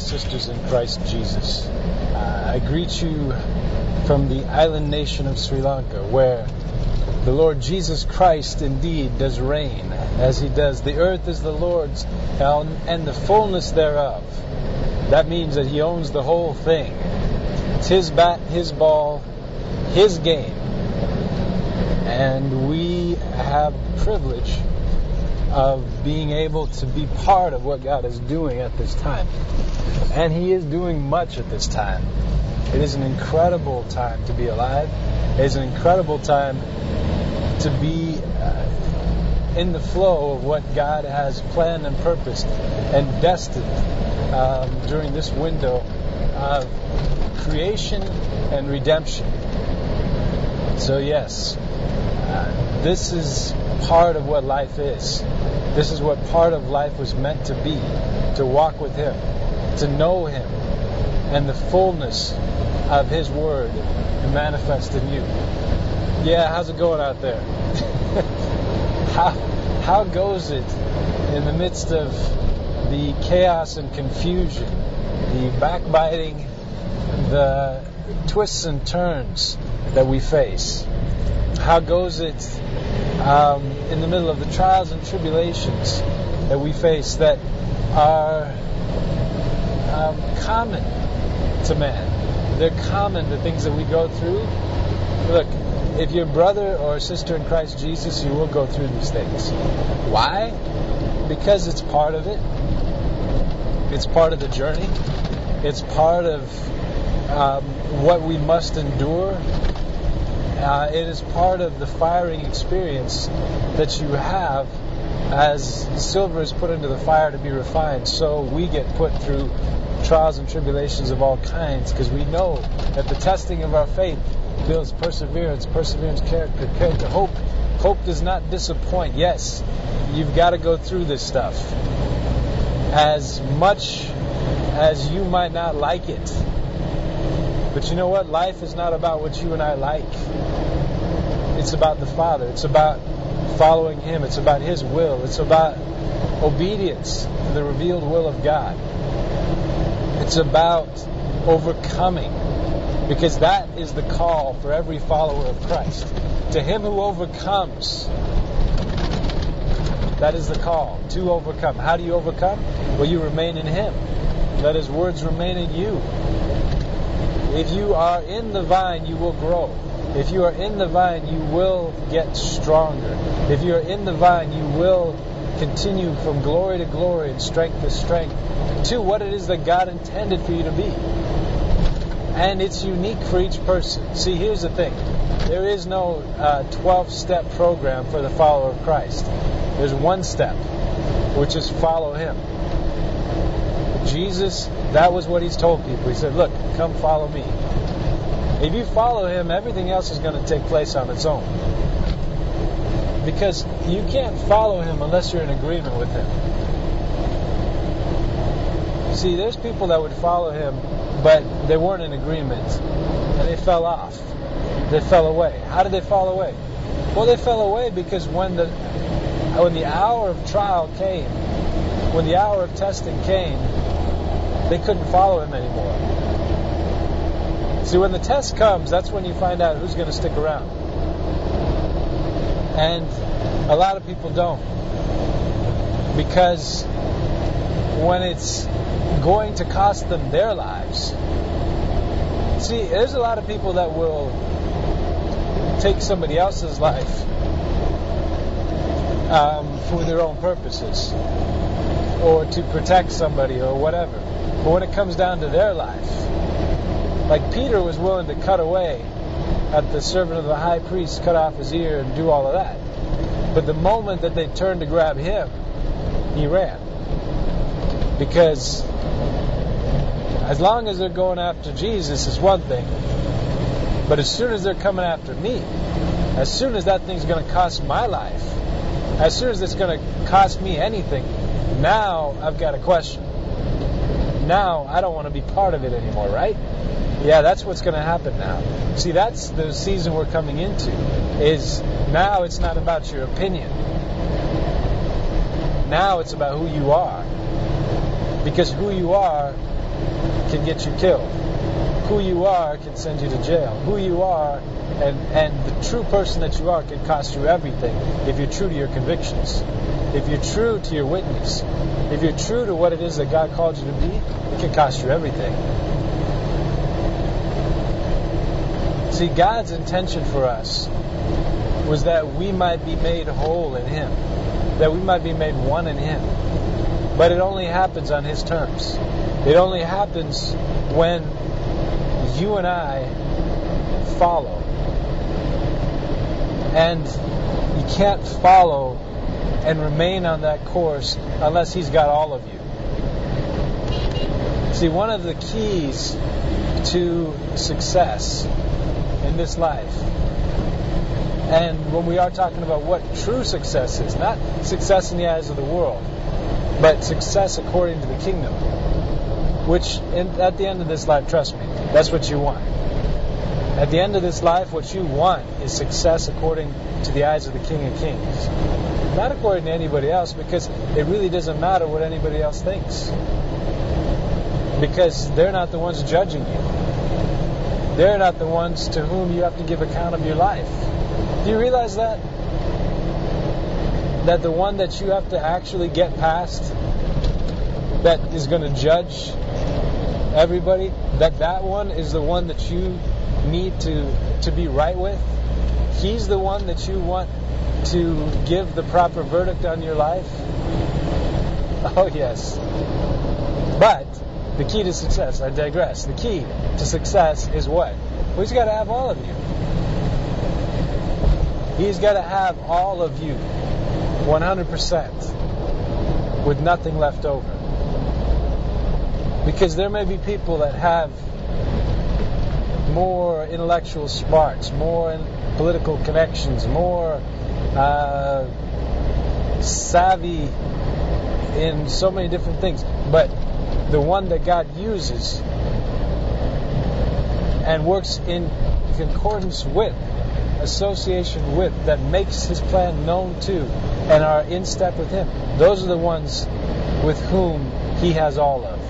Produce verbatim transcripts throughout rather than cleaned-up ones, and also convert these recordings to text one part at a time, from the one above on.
sisters in Christ Jesus. Uh, I greet you from the island nation of Sri Lanka, where the Lord Jesus Christ indeed does reign, as He does. The earth is the Lord's and the fullness thereof. That means that He owns the whole thing. It's His bat, His ball, His game. And we have the privilege of being able to be part of what God is doing at this time. And He is doing much at this time. It is an incredible time to be alive. It is an incredible time to be uh, in the flow of what God has planned and purposed and destined um, during this window of creation and redemption. So yes, uh, this is part of what life is. This is what part of life was meant to be, to walk with Him, to know Him, and the fullness of His Word to manifest in you. Yeah, how's it going out there? how how goes it in the midst of the chaos and confusion, the backbiting, the twists and turns that we face? How goes it um, in the middle of the trials and tribulations that we face that are um, common to man? They're common, the things that we go through. Look, if you're a brother or a sister in Christ Jesus, you will go through these things. Why? Because it's part of it. It's part of the journey. It's part of um, what we must endure. Uh, it is part of the firing experience that you have as silver is put into the fire to be refined. So we get put through trials and tribulations of all kinds, because we know that the testing of our faith builds perseverance, perseverance character, character hope. Hope does not disappoint. Yes, you've got to go through this stuff. As much as you might not like it. But you know what? Life is not about what you and I like. It's about the Father. It's about following Him. It's about His will. It's about obedience to the revealed will of God. It's about overcoming, because that is the call for every follower of Christ. To him who overcomes, that is the call, to overcome. How do you overcome? Well, you remain in Him. Let His words remain in you. If you are in the vine, you will grow. If you are in the vine, you will get stronger. If you are in the vine, you will continue from glory to glory and strength to strength to what it is that God intended for you to be. And it's unique for each person. See, here's the thing. There is no uh, twelve-step program for the follower of Christ. There's one step, which is follow Him. Jesus, that was what He's told people. He said, look, come follow me. If you follow Him, everything else is going to take place on its own. Because you can't follow Him unless you're in agreement with Him. See, there's people that would follow Him, but they weren't in agreement, and they fell off. They fell away. How did they fall away? Well, they fell away because when the when the hour of trial came, when the hour of testing came, they couldn't follow Him anymore. See, when the test comes, that's when you find out who's going to stick around. And a lot of people don't. Because when it's going to cost them their lives. See, there's a lot of people that will take somebody else's life um, for their own purposes, or to protect somebody or whatever. But when it comes down to their life, like Peter was willing to cut away at the servant of the high priest, cut off his ear and do all of that. But the moment that they turned to grab him, he ran. Because as long as they're going after Jesus is one thing, but as soon as they're coming after me, as soon as that thing's going to cost my life, as soon as it's going to cost me anything, now I've got a question. Now I don't want to be part of it anymore, right? Yeah, that's what's going to happen now. See, that's the season we're coming into, is now it's not about your opinion. Now it's about who you are. Because who you are can get you killed. Who you are can send you to jail. Who you are and, and the true person that you are can cost you everything if you're true to your convictions. If you're true to your witness. If you're true to what it is that God called you to be, it can cost you everything. See, God's intention for us was that we might be made whole in Him. That we might be made one in Him. But it only happens on His terms. It only happens when you and I follow. And you can't follow and remain on that course unless He's got all of you. See, one of the keys to success in this life, and when we are talking about what true success is, not success in the eyes of the world, but success according to the kingdom, which in, at the end of this life, trust me, that's what you want. At the end of this life, what you want is success according to the eyes of the King of Kings. Not according to anybody else, because it really doesn't matter what anybody else thinks. Because they're not the ones judging you. They're not the ones to whom you have to give account of your life. Do you realize that? That the one that you have to actually get past, that is going to judge everybody, that that one is the one that you need to, to be right with. He's the one that you want to give the proper verdict on your life. Oh, yes. But the key to success, I digress. The key to success is what? Well, He's got to have all of you. He's got to have all of you, one hundred percent, with nothing left over. Because there may be people that have more intellectual smarts, more in political connections, more uh, savvy in so many different things. But the one that God uses and works in concordance with, association with, that makes His plan known to, and are in step with Him, those are the ones with whom He has all of.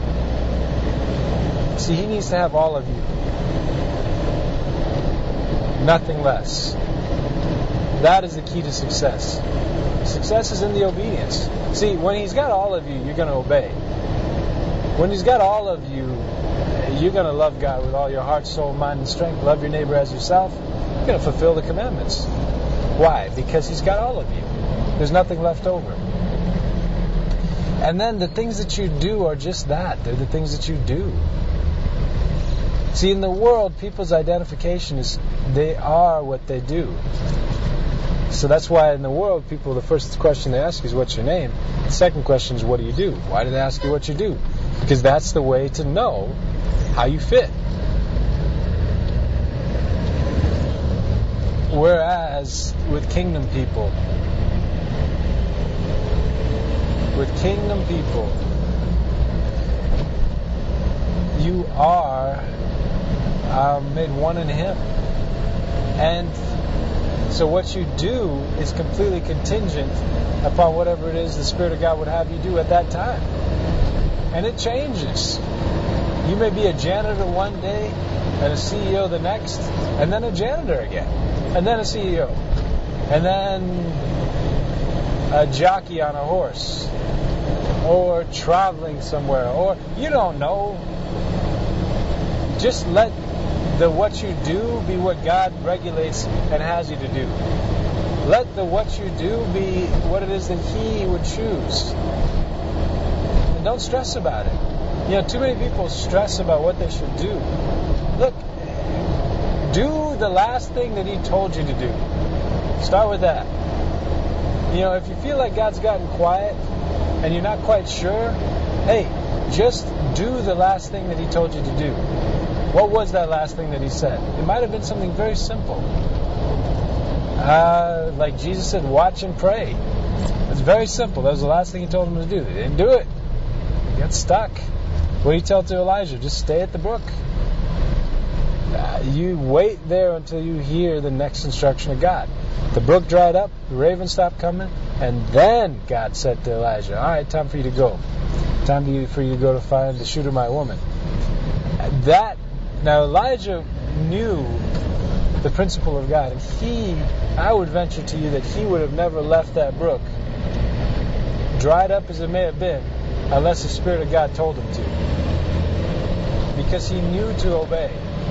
See, He needs to have all of you. Nothing less. That is the key to success. Success is in the obedience. See, when He's got all of you, you're going to obey. When He's got all of you, you're going to love God with all your heart, soul, mind, and strength. Love your neighbor as yourself. You're going to fulfill the commandments. Why? Because He's got all of you. There's nothing left over. And then the things that you do are just that. They're the things that you do. See, in the world, people's identification is they are what they do. So that's why in the world, people, the first question they ask is, what's your name? The second question is, what do you do? Why do they ask you what you do? Because that's the way to know how you fit. Whereas with kingdom people, with kingdom people, you are uh, made one in Him. And so what you do is completely contingent upon whatever it is the Spirit of God would have you do at that time. And it changes. You may be a janitor one day and a C E O the next, and then a janitor again, and then a C E O, and then a jockey on a horse, or traveling somewhere, or you don't know. Just let the what you do be what God regulates and has you to do. Let the what you do be what it is that He would choose. And don't stress about it. You know, too many people stress about what they should do. Look, do the last thing that He told you to do. Start with that. You know, if you feel like God's gotten quiet and you're not quite sure, hey, just do the last thing that He told you to do. What was that last thing that He said? It might have been something very simple. Uh, like Jesus said, watch and pray. It's very simple. That was the last thing He told them to do. They didn't do it. They got stuck. What did He tell to Elijah? Just stay at the brook. Uh, you wait there until you hear the next instruction of God. The brook dried up, the raven stopped coming, and then God said to Elijah, all right, time for you to go. Time to, for you to go to find the Shunammite woman. That now Elijah knew the principle of God, and he, I would venture to you that he would have never left that brook, dried up as it may have been, unless the Spirit of God told him to, because he knew to obey.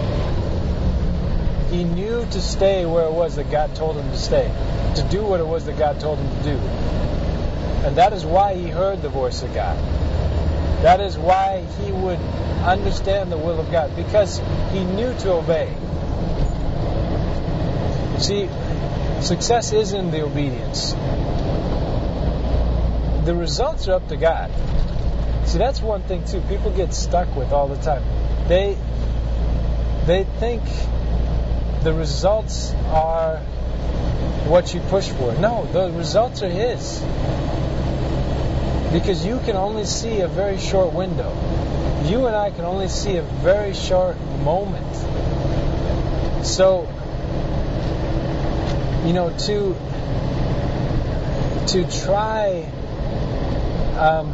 He knew to stay where it was that God told him to stay, to do what it was that God told him to do. And that is why he heard the voice of God. That is why he would understand the will of God, because he knew to obey. See, success is in the obedience. The results are up to God. See, that's one thing too. People get stuck with all the time. They they think the results are what you push for. No, the results are His. Because you can only see a very short window. You and I can only see a very short moment. So, you know, to to try, um,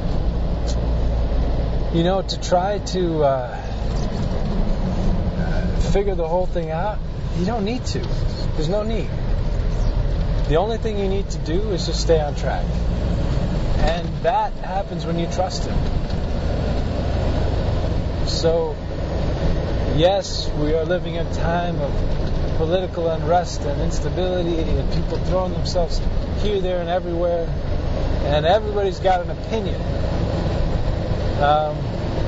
you know, to try to uh, figure the whole thing out, you don't need to. There's no need. The only thing you need to do is just stay on track. And that happens when you trust Him. So, yes, we are living in a time of political unrest and instability and people throwing themselves here, there, and everywhere. And everybody's got an opinion. Um,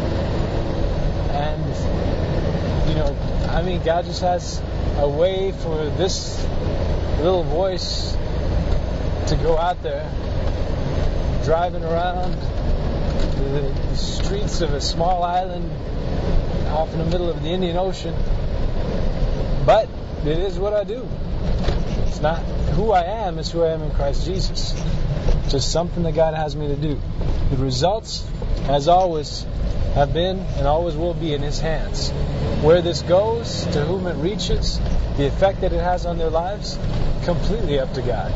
and, you know, I mean, God just has a way for this little voice to go out there, driving around the streets of a small island off in the middle of the Indian Ocean. But it is what I do. It's not who I am, it's who I am in Christ Jesus. It's just something that God has me to do. The results, as always, have been and always will be in His hands. Where this goes, to whom it reaches, the effect that it has on their lives, completely up to God.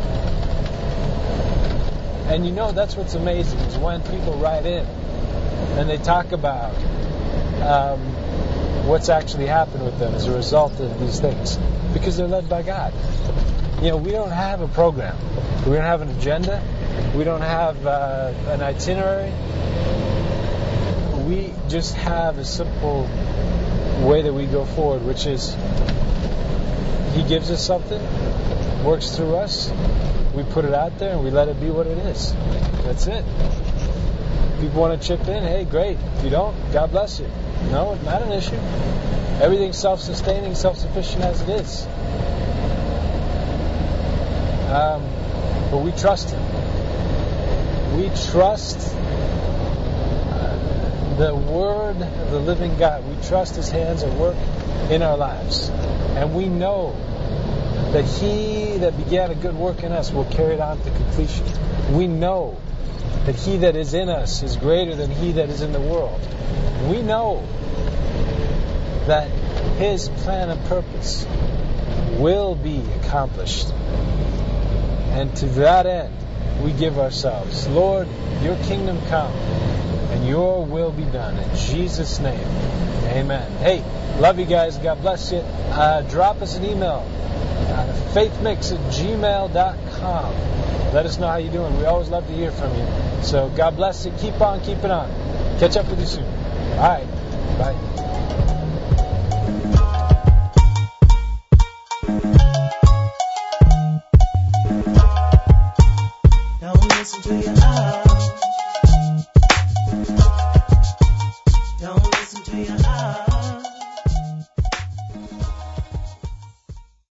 And you know, that's what's amazing, is when people write in and they talk about um, what's actually happened with them as a result of these things. Because they're led by God. You know, we don't have a program. We don't have an agenda. We don't have uh, an itinerary. We just have a simple way that we go forward, which is He gives us something, works through us, we put it out there, and we let it be what it is. That's it. If people want to chip in, hey, great. If you don't, God bless you. No, not an issue. Everything's self-sustaining, self-sufficient as it is. Um, but we trust Him. We trust uh, the Word of the living God. We trust His hands at work in our lives. And we know that He that began a good work in us will carry it on to completion. We know that He that is in us is greater than he that is in the world. We know that His plan and purpose will be accomplished. And to that end, we give ourselves. Lord, Your kingdom come and Your will be done. In Jesus' name, amen. Hey, love you guys. God bless you. Uh, drop us an email. Uh, faithmix at gmail dot com. Let us know how you're doing. We always love to hear from you. So God bless you. Keep on keeping on. Catch up with you soon. All right. Bye. Now listen to your heart.